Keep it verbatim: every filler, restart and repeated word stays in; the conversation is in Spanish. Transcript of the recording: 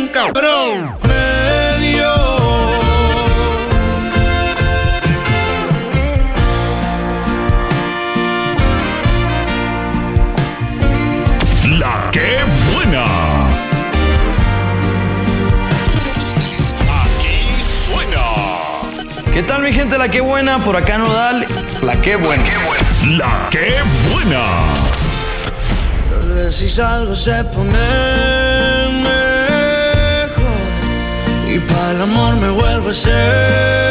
bien cabrón. Me dio. La que buena. Aquí suena. ¿Qué tal mi gente? La que buena, por acá Nodal. La que buena. La que buena. Tal vez si salgo se pone mejor y para el amor me vuelvo a ser